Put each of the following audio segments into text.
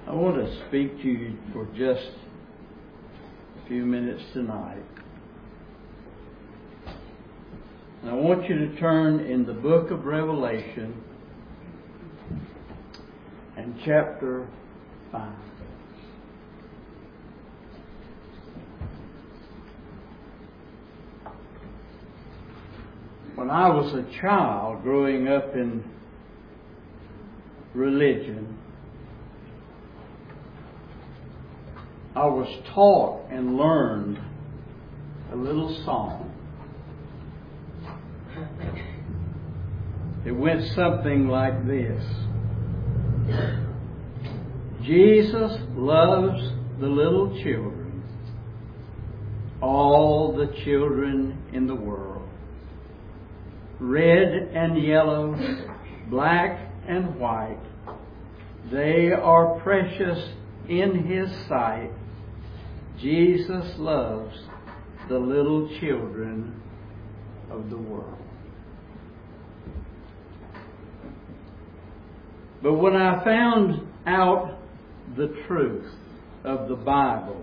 I want to speak to you for just a few minutes tonight. And I want you to turn in the book of Revelation and chapter 5. When I was a child growing up in religion, I was taught and learned a little song. It went something like this. Jesus loves the little children, all the children in the world. Red and yellow, black and white, they are precious in His sight. Jesus loves the little children of the world. But when I found out the truth of the Bible,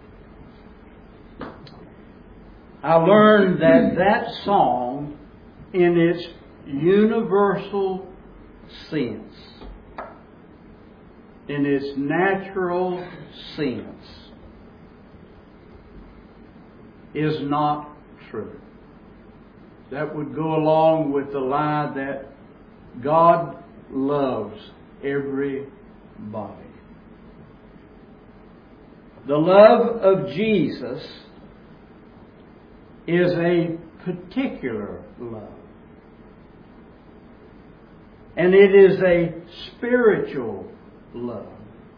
I learned that that song, in its universal sense, in its natural sense, is not true. That would go along with the lie that God loves everybody. The love of Jesus is a particular love. And it is a spiritual love.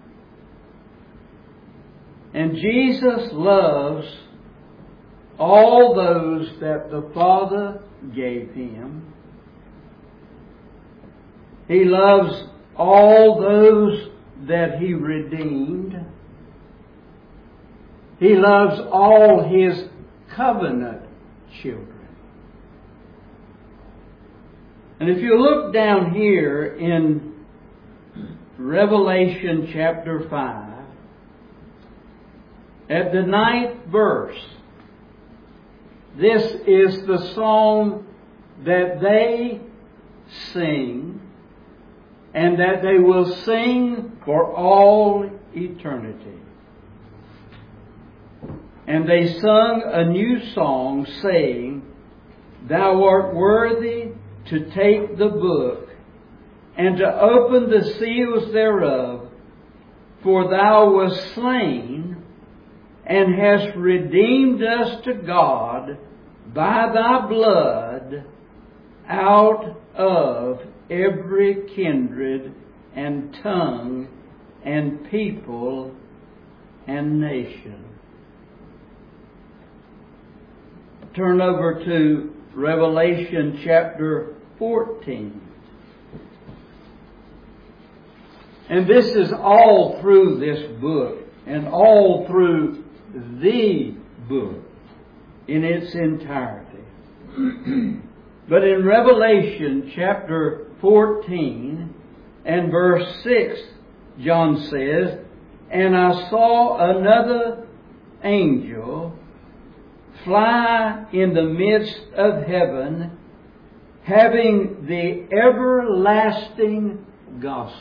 And Jesus loves all those that the Father gave Him. He loves all those that He redeemed. He loves all His covenant children. And if you look down here in Revelation chapter 5, at the 9th verse, this is the song that they sing, and that they will sing for all eternity. And they sung a new song, saying, Thou art worthy to take the book, and to open the seals thereof, for Thou wast slain, and hast redeemed us to God by Thy blood out of every kindred and tongue and people and nation. Turn over to Revelation chapter 14. And this is all through this book, and all through the book in its entirety. But in Revelation chapter 14 and verse 6, John says, And I saw another angel fly in the midst of heaven, having the everlasting gospel,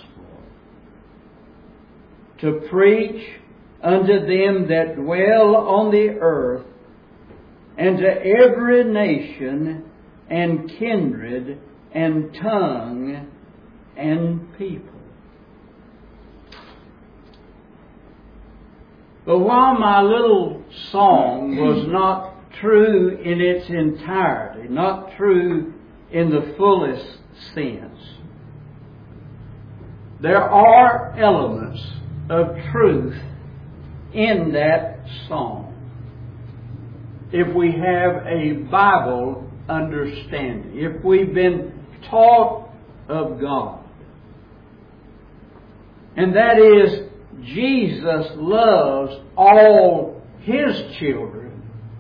to preach unto them that dwell on the earth, and to every nation and kindred and tongue and people. But while my little song was not true in its entirety, not true in the fullest sense, there are elements of truth in that song, if we have a Bible understanding, if we've been taught of God. And that is, Jesus loves all His children.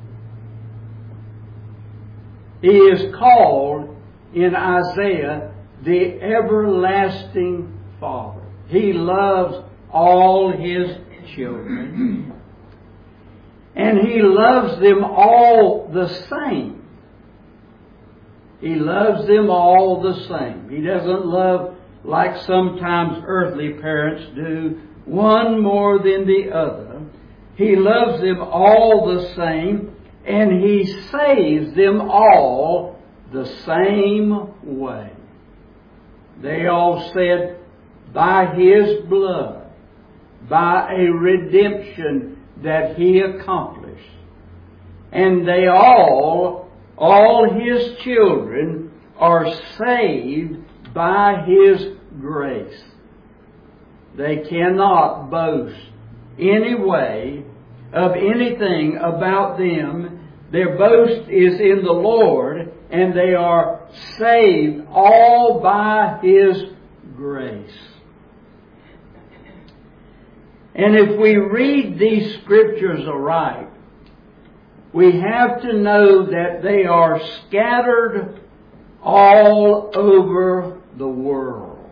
He is called in Isaiah the everlasting Father. He loves all His children. And He loves them all the same. He loves them all the same. He doesn't love like sometimes earthly parents do, one more than the other. He loves them all the same, and He saves them all the same way. They all said, by His blood, by a redemption that He accomplished. And they all His children, are saved by His grace. They cannot boast any way of anything about them. Their boast is in the Lord, and they are saved all by His grace. And if we read these scriptures aright, we have to know that they are scattered all over the world.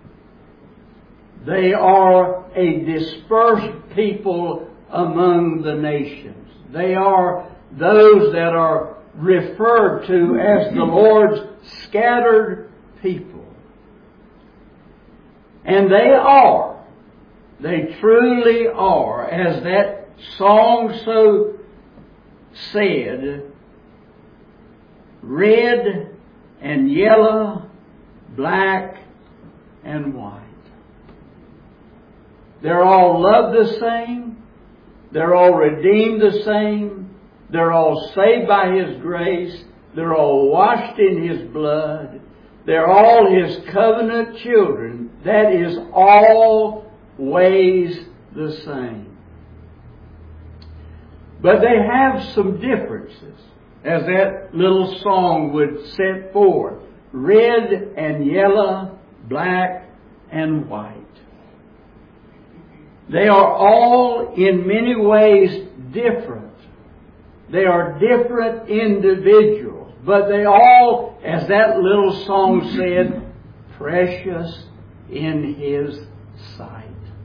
They are a dispersed people among the nations. They are those that are referred to as the Lord's scattered people. And they truly are, as that song so said, red and yellow, black and white. They're all loved the same. They're all redeemed the same. They're all saved by His grace. They're all washed in His blood. They're all His covenant children. That is always the same. But they have some differences, as that little song would set forth. Red and yellow, black and white. They are all in many ways different. They are different individuals, but they all, as that little song said, precious in His sight.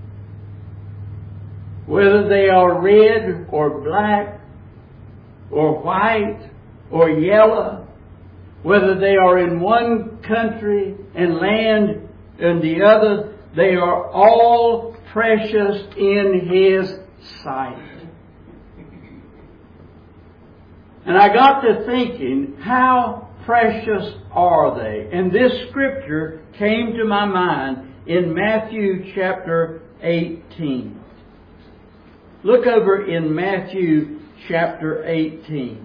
Whether they are red or black or white or yellow, whether they are in one country and land and the other, they are all precious in His sight. And I got to thinking, how precious are they? And this scripture came to my mind in Matthew chapter 18. Look over in Matthew chapter 18.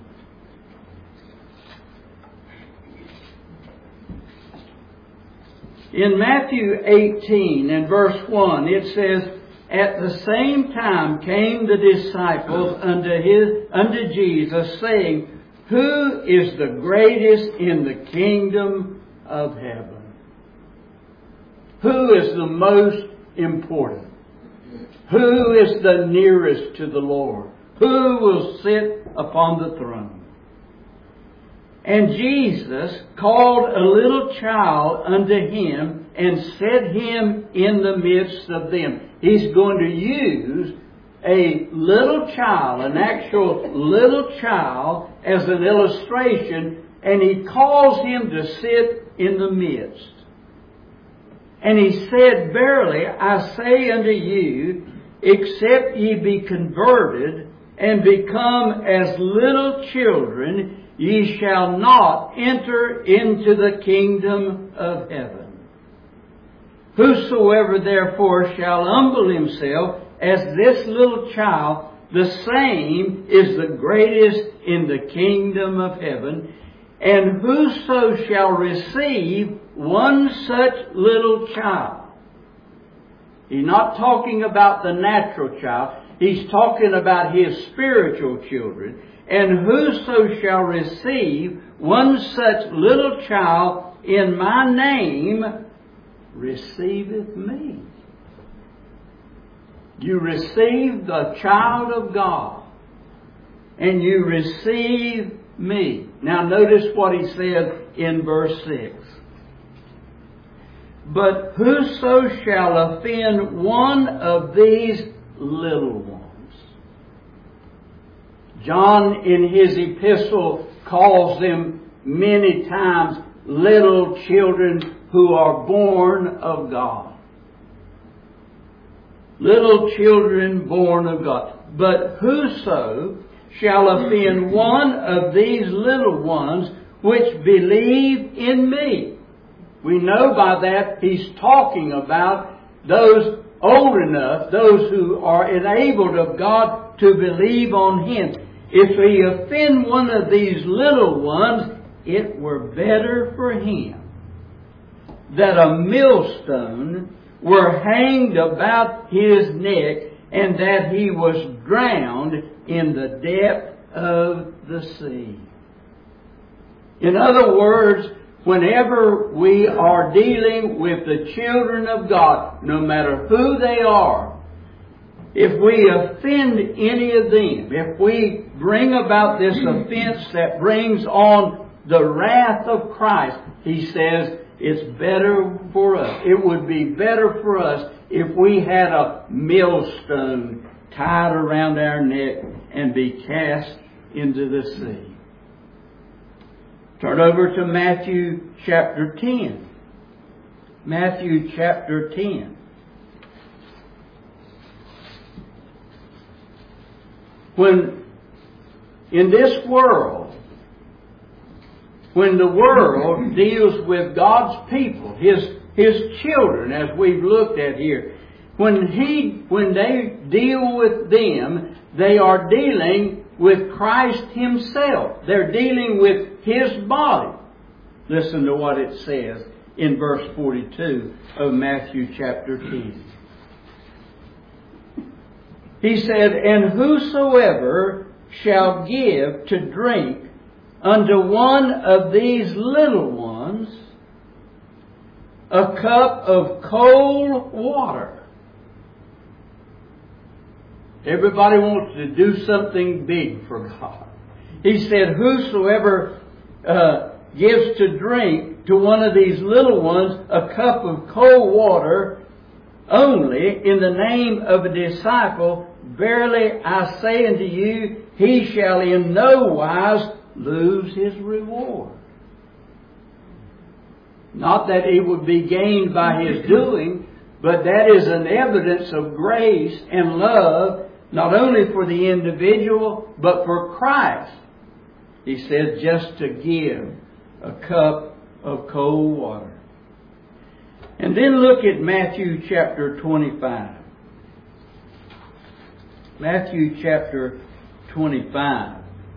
In Matthew 18 and verse 1, it says, at the same time came the disciples unto Jesus, saying, who is the greatest in the kingdom of heaven? Who is the most important? Who is the nearest to the Lord? Who will sit upon the throne? And Jesus called a little child unto Him and set him in the midst of them. He's going to use a little child, an actual little child, as an illustration, and He calls him to sit in the midst. And He said, verily, I say unto you, except ye be converted and become as little children, ye shall not enter into the kingdom of heaven. Whosoever therefore shall humble himself as this little child, the same is the greatest in the kingdom of heaven. And whoso shall receive one such little child. He's not talking about the natural child. He's talking about His spiritual children. And whoso shall receive one such little child in my name, receiveth me. You receive the child of God, and you receive me. Now notice what He said in verse 6. But whoso shall offend one of these little ones. John in his epistle calls them many times little children who are born of God. Little children born of God. But whoso shall offend one of these little ones which believe in me. We know by that he's talking about those old enough, those who are enabled of God to believe on Him. If he offend one of these little ones, it were better for him that a millstone were hanged about his neck, and that he was drowned in the depth of the sea. In other words, whenever we are dealing with the children of God, no matter who they are, if we offend any of them, if we bring about this offense that brings on the wrath of Christ, he says it's better for us. It would be better for us if we had a millstone tied around our neck and be cast into the sea. Turn over to Matthew chapter 10. Matthew chapter 10. When in this world, when the world deals with God's people, His children, as we've looked at here, when they deal with them, they are dealing with Christ Himself. They're dealing with His body. Listen to what it says in verse 42 of Matthew chapter 10. He said, "And whosoever shall give to drink unto one of these little ones a cup of cold water." Everybody wants to do something big for God. He said, "Whosoever gives to drink to one of these little ones a cup of cold water only in the name of a disciple, verily I say unto you, he shall in no wise lose his reward." Not that it would be gained by his doing, but that is an evidence of grace and love, not only for the individual, but for Christ. He says just to give a cup of cold water. And then look at Matthew chapter 25. Matthew chapter 25.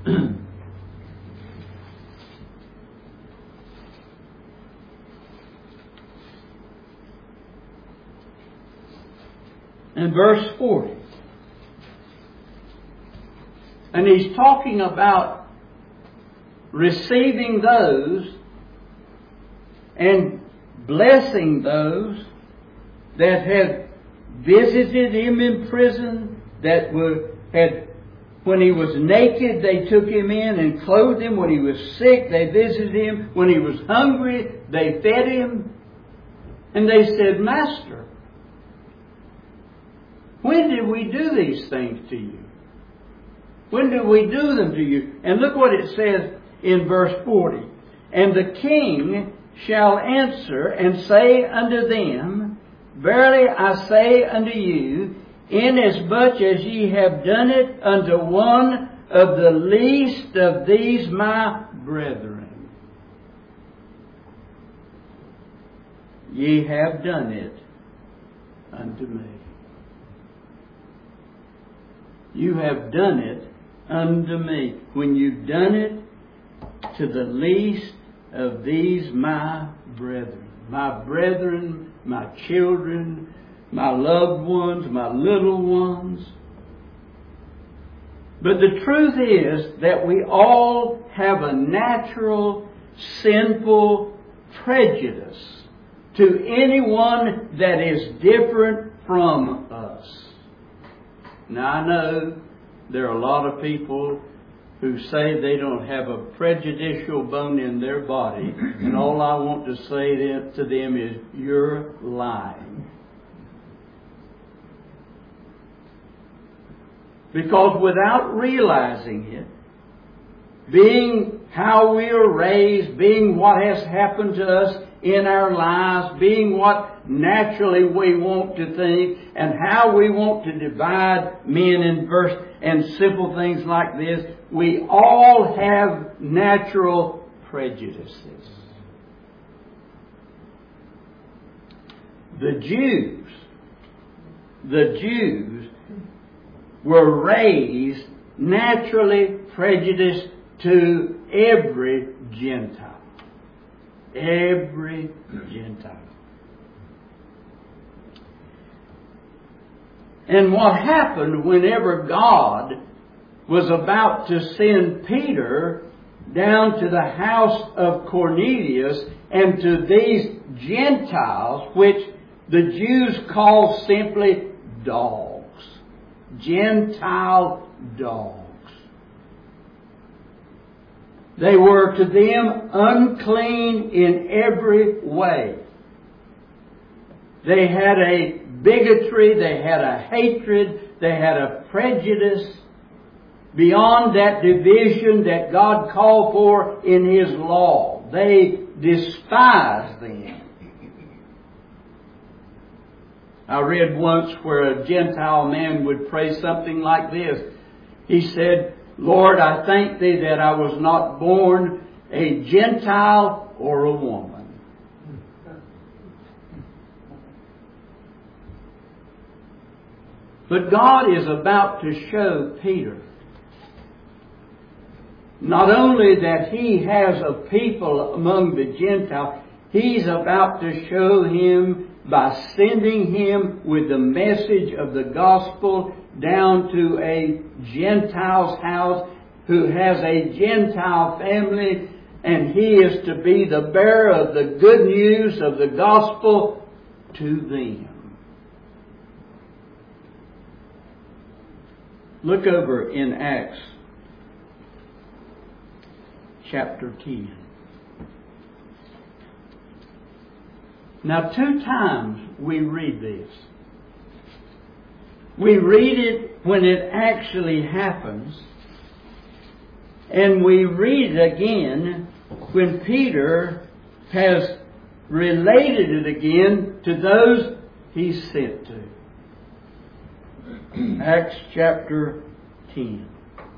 And verse 40. And he's talking about receiving those and blessing those that had visited him in prison, that had, when he was naked, they took him in and clothed him. When he was sick, they visited him. When he was hungry, they fed him. And they said, "Master, when did we do these things to you? When did we do them to you?" And look what it says in verse 40. "And the king shall answer and say unto them, Verily I say unto you, inasmuch as ye have done it unto one of the least of these my brethren, ye have done it unto me." You have done it unto me. When you've done it to the least of these my brethren, my children, my loved ones, my little ones. But the truth is that we all have a natural, sinful prejudice to anyone that is different from us. Now I know there are a lot of people who say they don't have a prejudicial bone in their body, and all I want to say to them is, you're lying. Because without realizing it, being how we are raised, being what has happened to us in our lives, being what naturally we want to think, and how we want to divide men in verse and simple things like this, we all have natural prejudices. The Jews were raised naturally prejudiced to every Gentile. Every Gentile. And what happened whenever God was about to send Peter down to the house of Cornelius and to these Gentiles, which the Jews called simply dogs. Gentile dogs. They were to them unclean in every way. They had a bigotry, they had a hatred, they had a prejudice beyond that division that God called for in His law. They despised them. I read once where a Gentile man would pray something like this. He said, Lord, I thank Thee that I was not born a Gentile or a woman. But God is about to show Peter not only that He has a people among the Gentiles, He's about to show him by sending him with the message of the gospel down to a Gentile's house who has a Gentile family, and he is to be the bearer of the good news of the gospel to them. Look over in Acts chapter 10. Now, 2 times we read this. We read it when it actually happens, and we read it again when Peter has related it again to those he sent to. Acts chapter 10.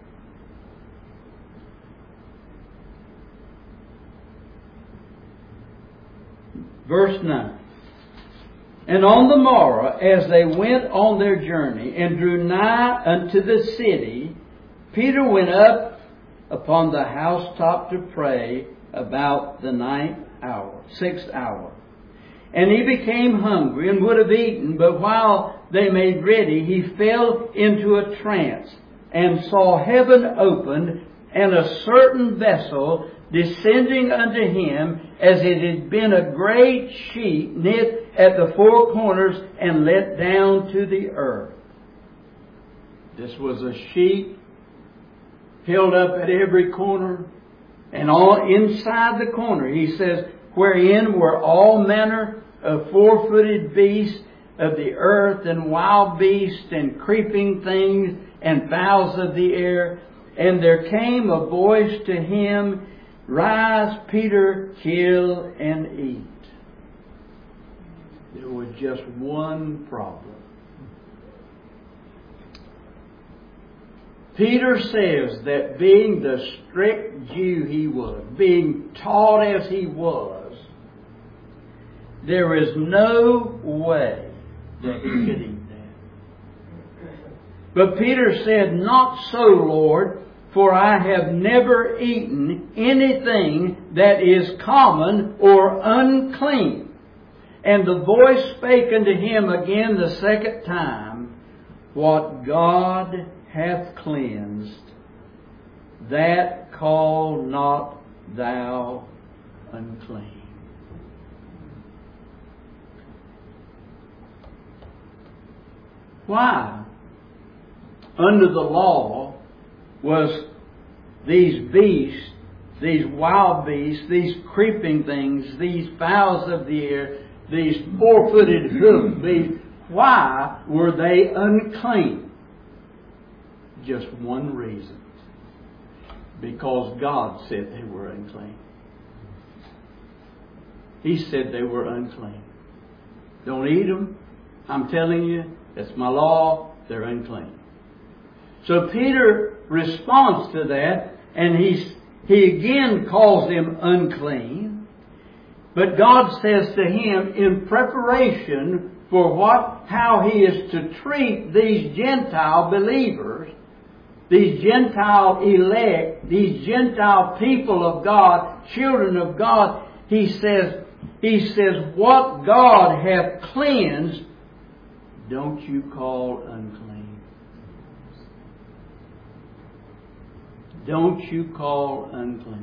Verse 9. And on the morrow, as they went on their journey and drew nigh unto the city, Peter went up upon the housetop to pray about the 6th hour. And he became hungry and would have eaten, but while they made ready, he fell into a trance and saw heaven opened and a certain vessel descending unto him, as it had been a great sheet knit at the 4 corners and let down to the earth. This was a sheet held up at every corner, and all inside the corner, he says, wherein were all manner of 4-footed beasts of the earth, and wild beasts, and creeping things, and fowls of the air. And there came a voice to him, Rise, Peter, kill and eat. There was just one problem. Peter says that being the strict Jew he was, being taught as he was, there is no way that he could eat that. But Peter said, Not so, Lord, for I have never eaten anything that is common or unclean. And the voice spake unto him again the 2nd time, What God hath cleansed, that call not thou unclean. Why, under the law, was these beasts, these wild beasts, these creeping things, these fowls of the air, these four-footed hoofed beasts, why were they unclean? Just one reason. Because God said they were unclean. He said they were unclean. Don't eat them. I'm telling you, that's my law. They're unclean. So Peter responds to that, and he again calls them unclean. But God says to him, in preparation for how he is to treat these Gentile believers, these Gentile elect, these Gentile people of God, children of God, he says, what God hath cleansed, don't you call unclean. Don't you call unclean.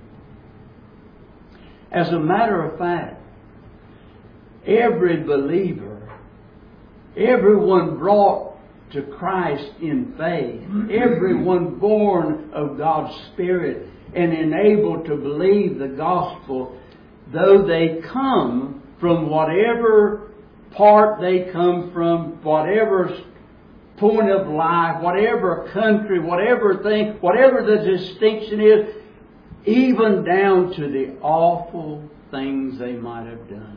As a matter of fact, every believer, everyone brought to Christ in faith, everyone born of God's Spirit and enabled to believe the gospel, though they come from whatever part they come from, whatever point of life, whatever country, whatever thing, whatever the distinction is, even down to the awful things they might have done.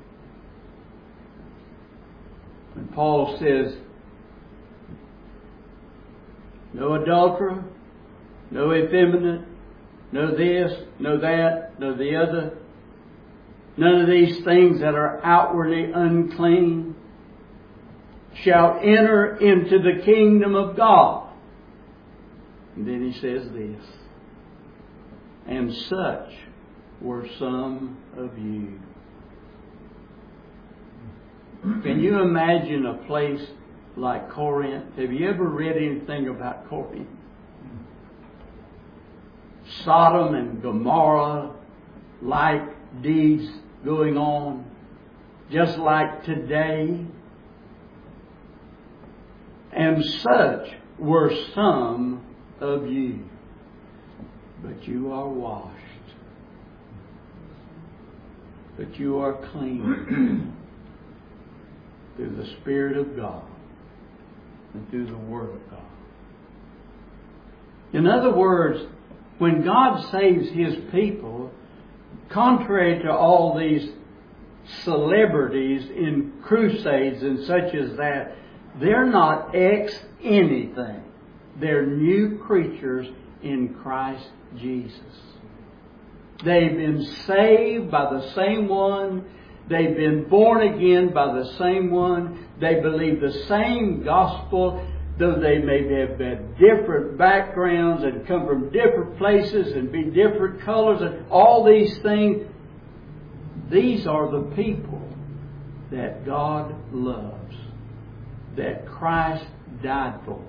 When Paul says, no adulterer, no effeminate, no this, no that, no the other, none of these things that are outwardly unclean shall enter into the kingdom of God. And then he says this, and such were some of you. Can you imagine a place like Corinth? Have you ever read anything about Corinth? Sodom and Gomorrah like deeds going on, just like today. And such were some of you. But you are washed. But you are clean through the Spirit of God and through the Word of God. In other words, when God saves His people, contrary to all these celebrities in crusades and such as that, they're not ex-anything. They're new creatures in Christ Jesus. They've been saved by the same one. They've been born again by the same one. They believe the same gospel, though they may have had different backgrounds and come from different places and be different colors and all these things. These are the people that God loves, that Christ died for.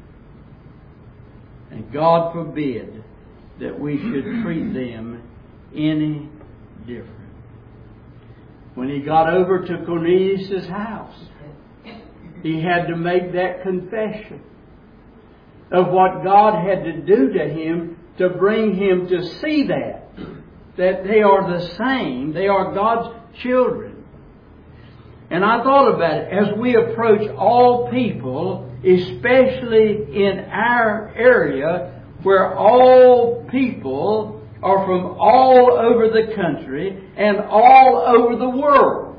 And God forbid that we should treat them any different. When he got over to Cornelius' house, he had to make that confession of what God had to do to him to bring him to see that they are the same. They are God's children. And I thought about it. As we approach all people, especially in our area, where all people are from all over the country and all over the world,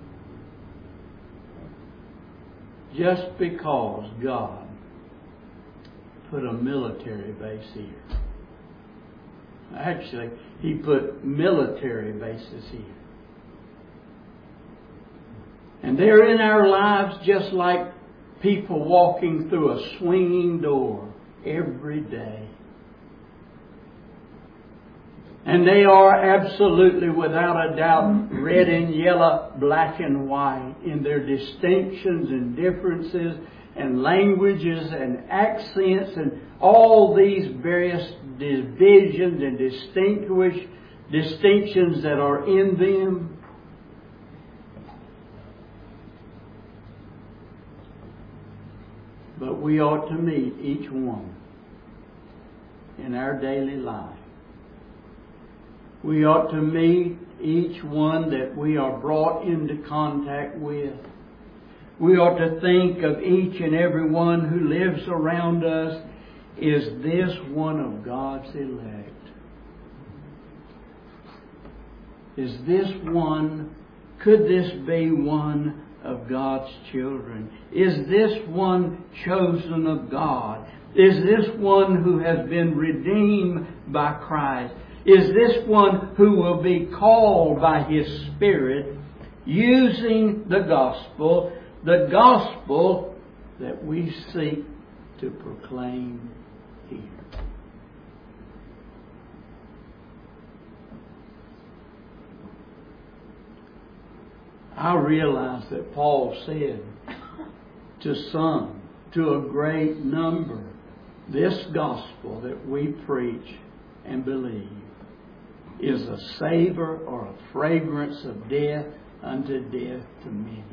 just because God put a military base here. Actually, He put military bases here. And they're in our lives just like people walking through a swinging door every day. And they are absolutely, without a doubt, red and yellow, black and white in their distinctions and differences and languages and accents and all these various divisions and distinctions that are in them. But we ought to meet each one in our daily life. We ought to meet each one that we are brought into contact with. We ought to think of each and every one who lives around us. Is this one of God's elect? Is this one, could this be one of God's children? Is this one chosen of God? Is this one who has been redeemed by Christ? Is this one who will be called by His Spirit using the gospel that we seek to proclaim here? I realize that Paul said to some, to a great number, this gospel that we preach and believe is a savor or a fragrance of death unto death to many.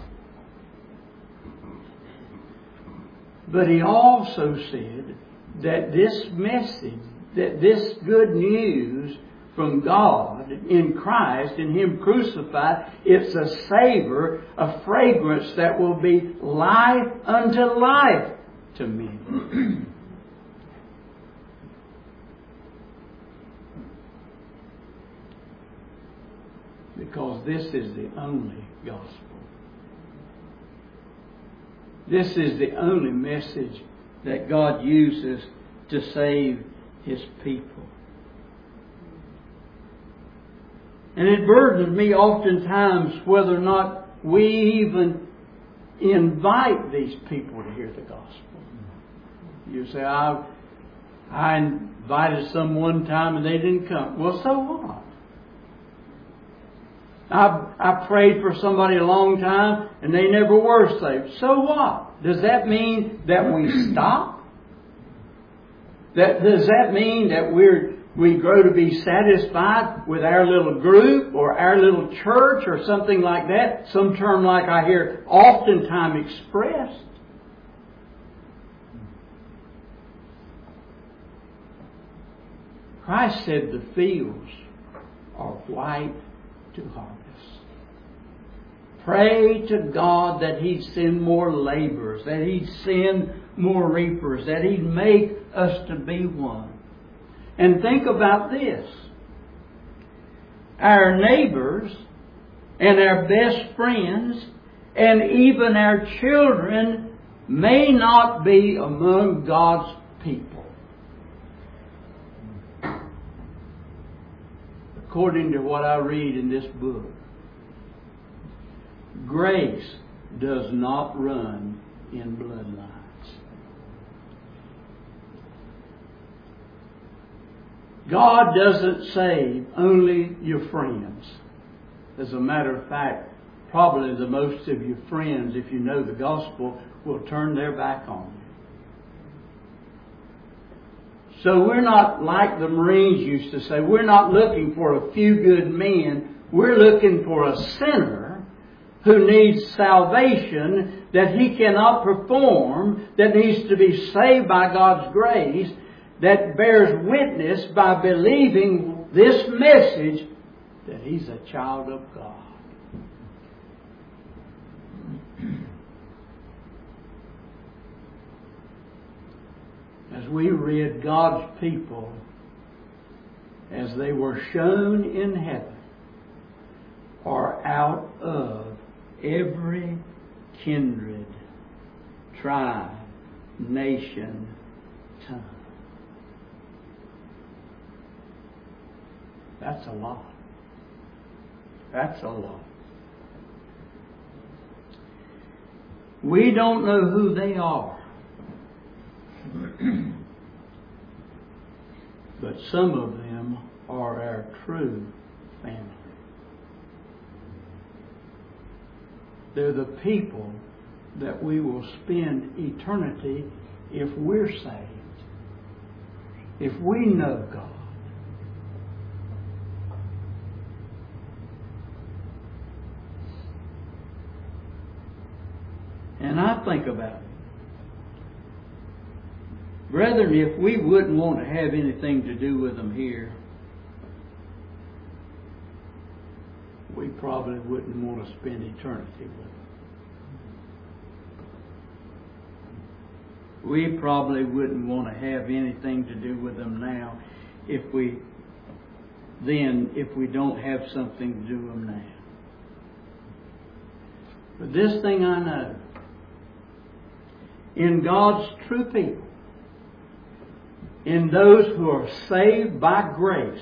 But he also said that this message, that this good news from God in Christ, in Him crucified, it's a savor, a fragrance that will be life unto life to many. Because this is the only gospel. This is the only message that God uses to save His people. And it burdens me oftentimes whether or not we even invite these people to hear the gospel. You say, I invited some one time and they didn't come. Well, so what? I prayed for somebody a long time and they never were saved. So what? Does that mean that we stop? Does that mean that we grow to be satisfied with our little group or our little church or something like that? Some term like I hear oftentimes expressed. Christ said the fields are white to harvest. Pray to God that He'd send more laborers, that He'd send more reapers, that He'd make us to be one. And think about this. Our neighbors and our best friends and even our children may not be among God's people. According to what I read in this book, grace does not run in bloodlines. God doesn't save only your friends. As a matter of fact, probably the most of your friends, if you know the gospel, will turn their back on you. So we're not like the Marines used to say, we're not looking for a few good men. We're looking for a sinner who needs salvation that he cannot perform, that needs to be saved by God's grace, that bears witness by believing this message that he's a child of God. As we read God's people, as they were shown in heaven, are out of every kindred, tribe, nation, tongue. That's a lot. That's a lot. We don't know who they are. But some of them are our true family. They're the people that we will spend eternity if we're saved, if we know God. And I think about it. Brethren, if we wouldn't want to have anything to do with them here, we probably wouldn't want to spend eternity with them. We probably wouldn't want to have anything to do with them now if we don't have something to do with them now. But this thing I know, in God's true people, in those who are saved by grace,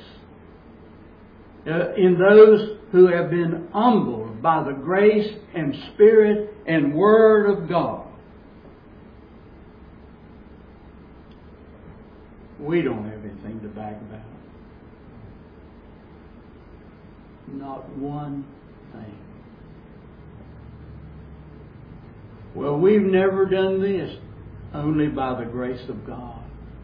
in those who have been humbled by the grace and Spirit and Word of God, we don't have anything to brag about. Not one thing. Well, we've never done this only by the grace of God.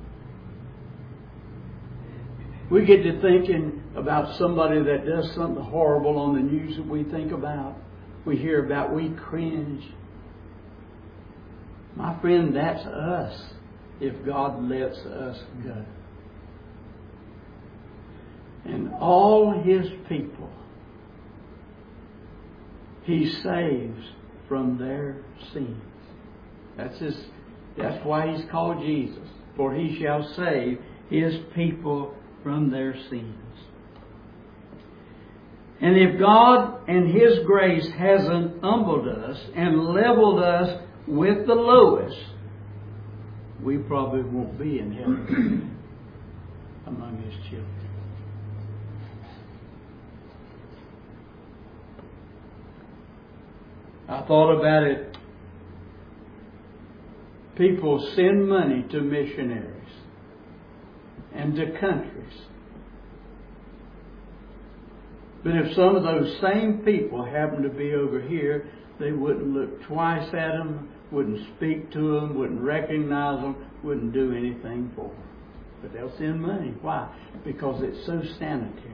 We get to thinking about somebody that does something horrible on the news that we think about, we hear about, we cringe. My friend, that's us if God lets us go. And all His people, He saves from their sins. That's why He's called Jesus. For He shall save His people from their sins. And if God and His grace hasn't humbled us and leveled us with the lowest, we probably won't be in heaven among His children. I thought about it. People send money to missionaries and to countries. But if some of those same people happen to be over here, they wouldn't look twice at them, wouldn't speak to them, wouldn't recognize them, wouldn't do anything for them. But they'll send money. Why? Because it's so sanitary.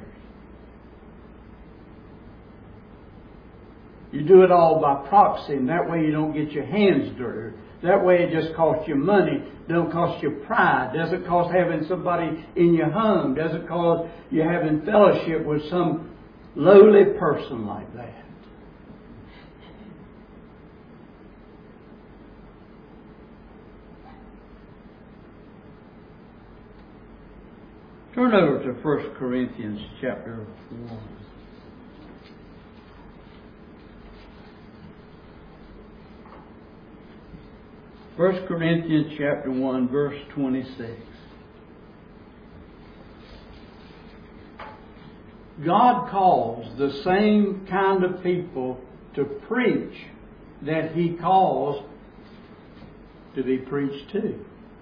You do it all by proxy, and that way you don't get your hands dirty. That way it just costs you money, don't cost you pride, doesn't cost having somebody in your home, doesn't cost you having fellowship with some lowly person like that. Turn over to 1 Corinthians chapter 1. 1 Corinthians chapter 1, verse 26. God calls the same kind of people to preach that He calls to be preached to.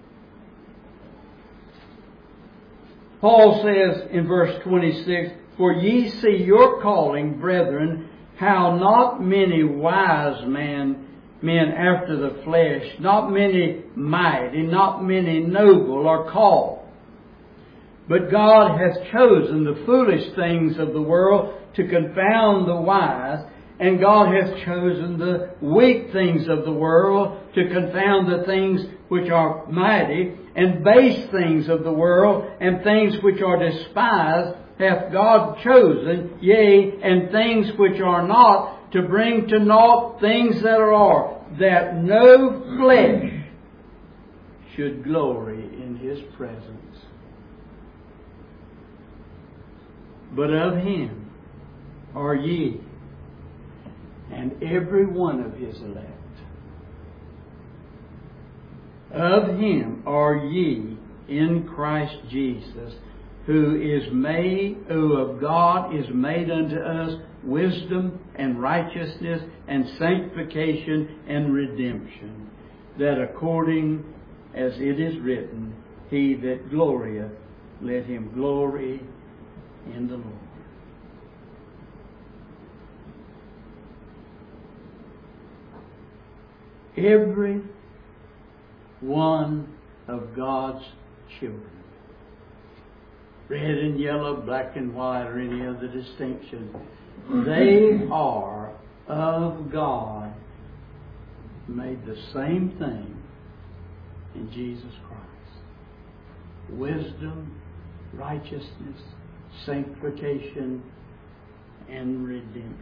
Paul says in verse 26, "For ye see your calling, brethren, how not many wise men after the flesh, not many mighty, not many noble are called. But God hath chosen the foolish things of the world to confound the wise, and God hath chosen the weak things of the world to confound the things which are mighty, and base things of the world, and things which are despised hath God chosen, yea, and things which are not, to bring to naught things that are, that no flesh should glory in His presence. But of Him are ye, and every one of His elect. Of Him are ye in Christ Jesus, who of God is made unto us wisdom and righteousness and sanctification and redemption, that according as it is written, He that glorieth, let him glory in the Lord." Every one of God's children, red and yellow, black and white, or any other distinction, they are of God, made the same thing in Jesus Christ. wisdom, righteousness, sanctification, and redemption.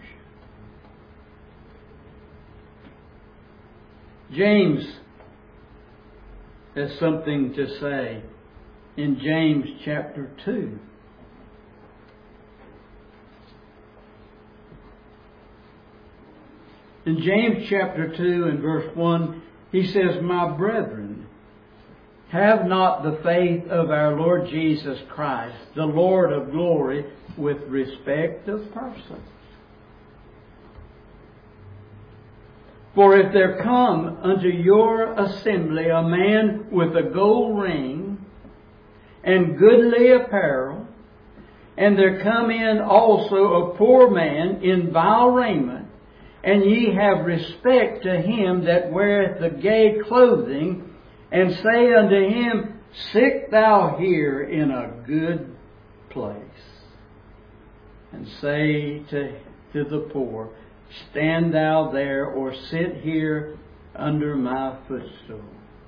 James has something to say in James chapter 2. In James chapter 2 and verse 1, he says, "My brethren, have not the faith of our Lord Jesus Christ, the Lord of glory, with respect of persons. For if there come unto your assembly a man with a gold ring and goodly apparel, and there come in also a poor man in vile raiment, and ye have respect to him that weareth the gay clothing, and say unto him, Sit thou here in a good place. And say to the poor, Stand thou there, or sit here under my footstool.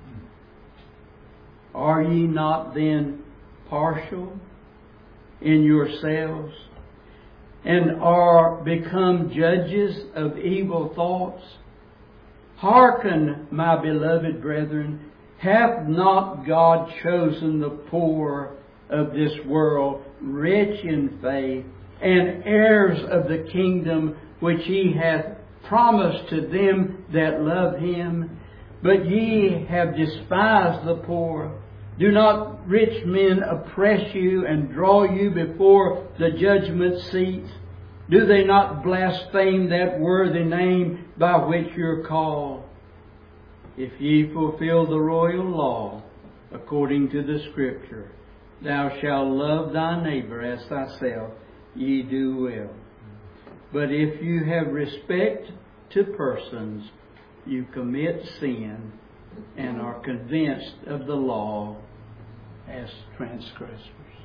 Are ye not then partial in yourselves, and are become judges of evil thoughts? Hearken, my beloved brethren, hath not God chosen the poor of this world, rich in faith, and heirs of the kingdom which He hath promised to them that love Him? But ye have despised the poor. Do not rich men oppress you and draw you before the judgment seat? Do they not blaspheme that worthy name by which you are called? If ye fulfill the royal law according to the Scripture, Thou shalt love thy neighbor as thyself, ye do well. But if you have respect to persons, you commit sin and are convinced of the law as transgressors."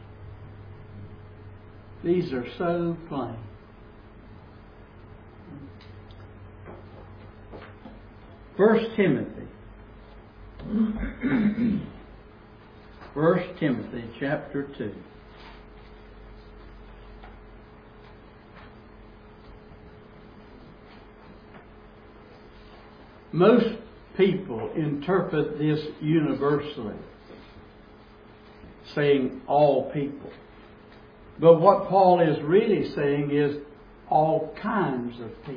These are so plain. First Timothy. 1 Timothy chapter 2. Most people interpret this universally, saying all people. But what Paul is really saying is all kinds of people.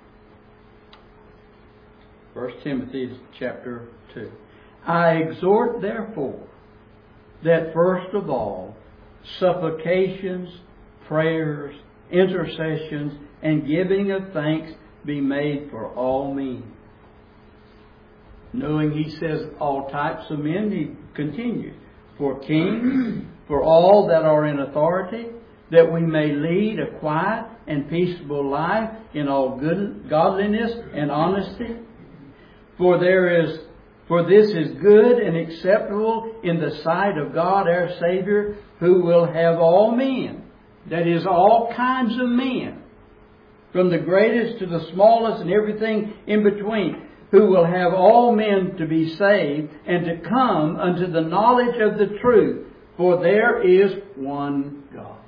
1 Timothy chapter 2. "I exhort therefore that first of all supplications, prayers, intercessions, and giving of thanks be made for all men." Knowing, he says, all types of men, he continues, "For kings, for all that are in authority, that we may lead a quiet and peaceable life in all godliness and honesty. For this is good and acceptable in the sight of God our Savior, who will have all men," that is, all kinds of men, from the greatest to the smallest and everything in between, "who will have all men to be saved and to come unto the knowledge of the truth. For there is one God."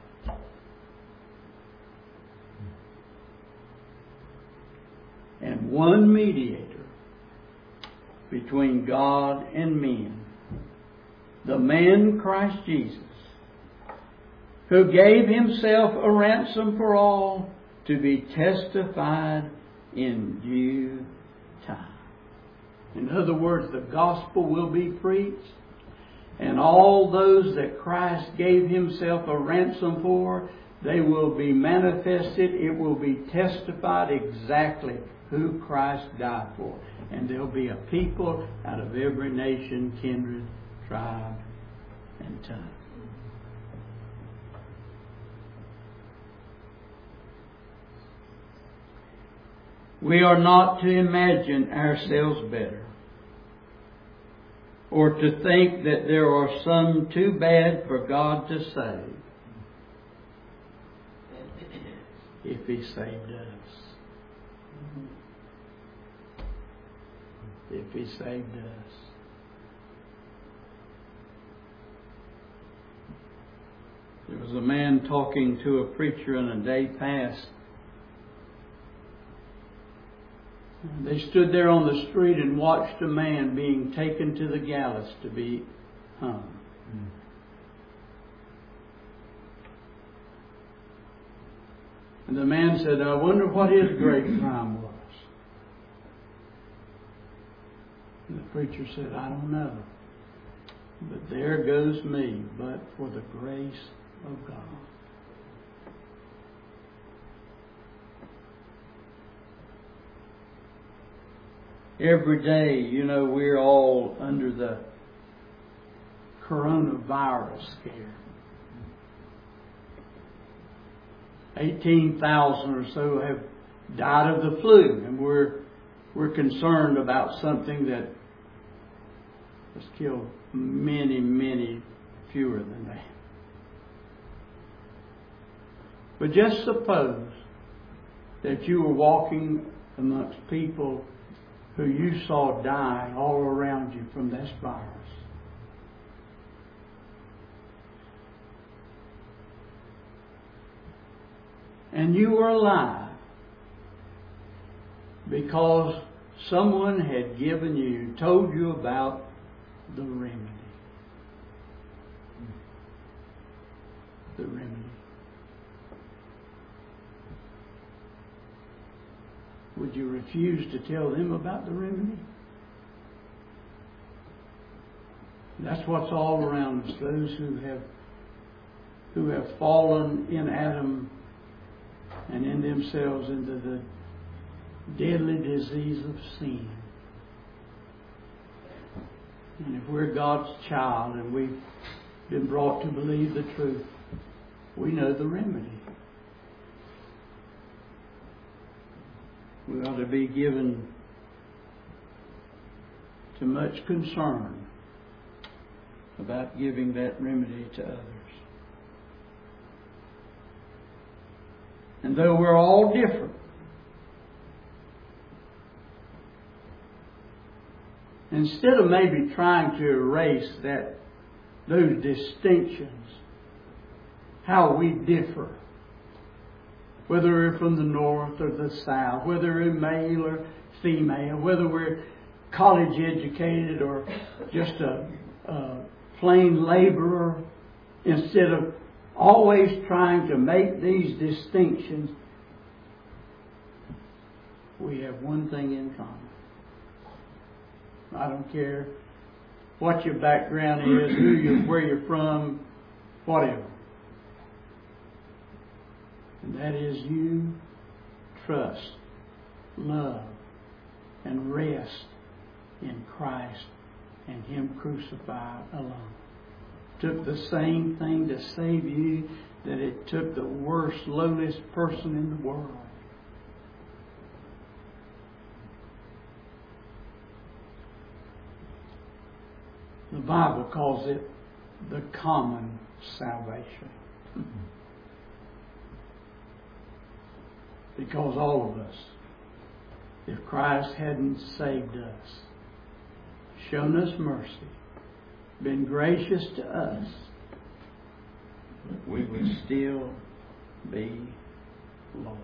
And one mediator between God and men, the man Christ Jesus, who gave Himself a ransom for all, to be testified in due time. In other words, the gospel will be preached, and all those that Christ gave Himself a ransom for, they will be manifested. It will be testified exactly who Christ died for. And there'll be a people out of every nation, kindred, tribe, and tongue. We are not to imagine ourselves better, or to think that there are some too bad for God to save, if He saved us. If He saved us. There was a man talking to a preacher in a day past. They stood there on the street and watched a man being taken to the gallows to be hung. And the man said, I wonder what his great crime was. And the preacher said, I don't know. But there goes me, but for the grace of God. Every day, we're all under the coronavirus scare. 18,000 or so have died of the flu, and we're concerned about something that has killed many, many fewer than that. But just suppose that you were walking amongst people who you saw die all around you from this virus. And you were alive because someone had told you about the remedy. The remedy. Would you refuse to tell them about the remedy? That's what's all around us. Those who have fallen in Adam and in themselves into the deadly disease of sin. And if we're God's child and we've been brought to believe the truth, we know the remedy. We ought to be given to much concern about giving that remedy to others. And though we're all different, instead of maybe trying to erase those distinctions, how we differ, whether we're from the north or the south, whether we're male or female, whether we're college educated or just a plain laborer, instead of always trying to make these distinctions, we have one thing in common. I don't care what your background is, where you're from, whatever. And that is you trust, love, and rest in Christ and Him crucified alone. It took the same thing to save you that it took the worst, lowest person in the world. The Bible calls it the common salvation. Because all of us, if Christ hadn't saved us, shown us mercy, been gracious to us, we would still be lost.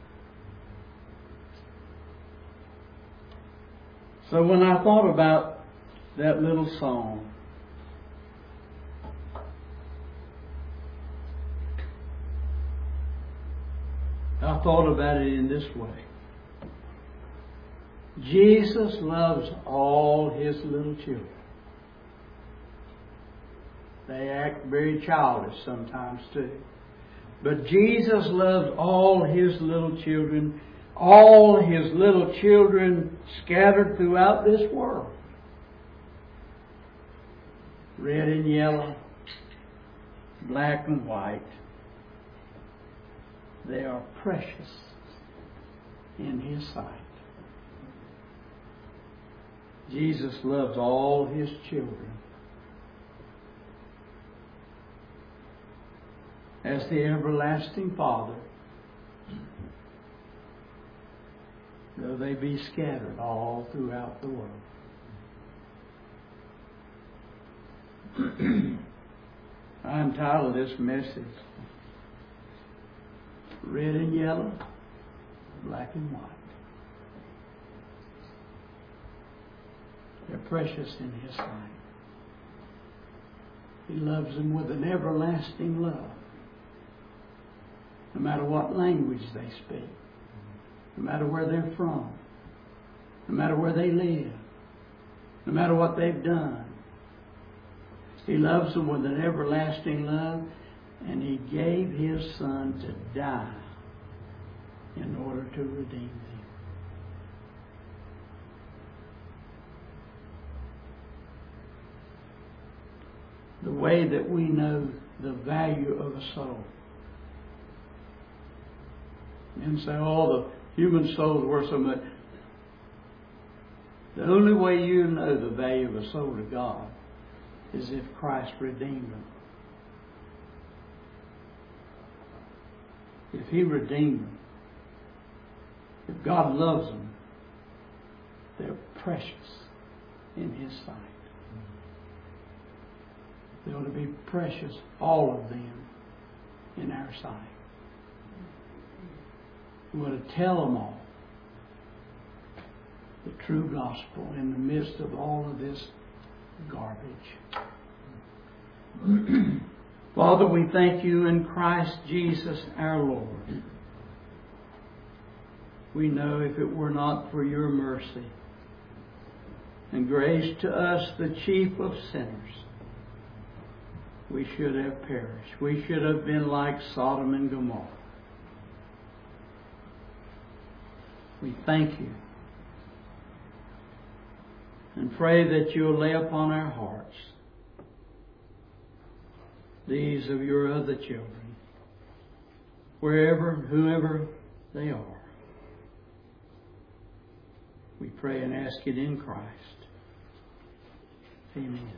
So when I thought about that little song, I thought about it in this way. Jesus loves all His little children. They act very childish sometimes too. But Jesus loves all His little children, all His little children scattered throughout this world. Red and yellow, black and white. They are precious in His sight. Jesus loves all His children. As the everlasting Father, though they be scattered all throughout the world. I entitled this message, Red and Yellow, Black and White. They're precious in His sight. He loves them with an everlasting love. No matter what language they speak, no matter where they're from, no matter where they live, no matter what they've done. He loves them with an everlasting love, and He gave His Son to die in order to redeem them. The way that we know the value of a soul. And say, oh, the human soul is worth so much. The only way you know the value of a soul to God is if Christ redeemed them. If He redeemed them, if God loves them, they're precious in His sight. They ought to be precious, all of them, in our sight. We want to tell them all the true gospel in the midst of all of this garbage. Father, we thank You in Christ Jesus our Lord. We know if it were not for Your mercy and grace to us, the chief of sinners, we should have perished. We should have been like Sodom and Gomorrah. We thank You and pray that You'll lay upon our hearts these of Your other children, wherever, whoever they are. We pray and ask it in Christ. Amen.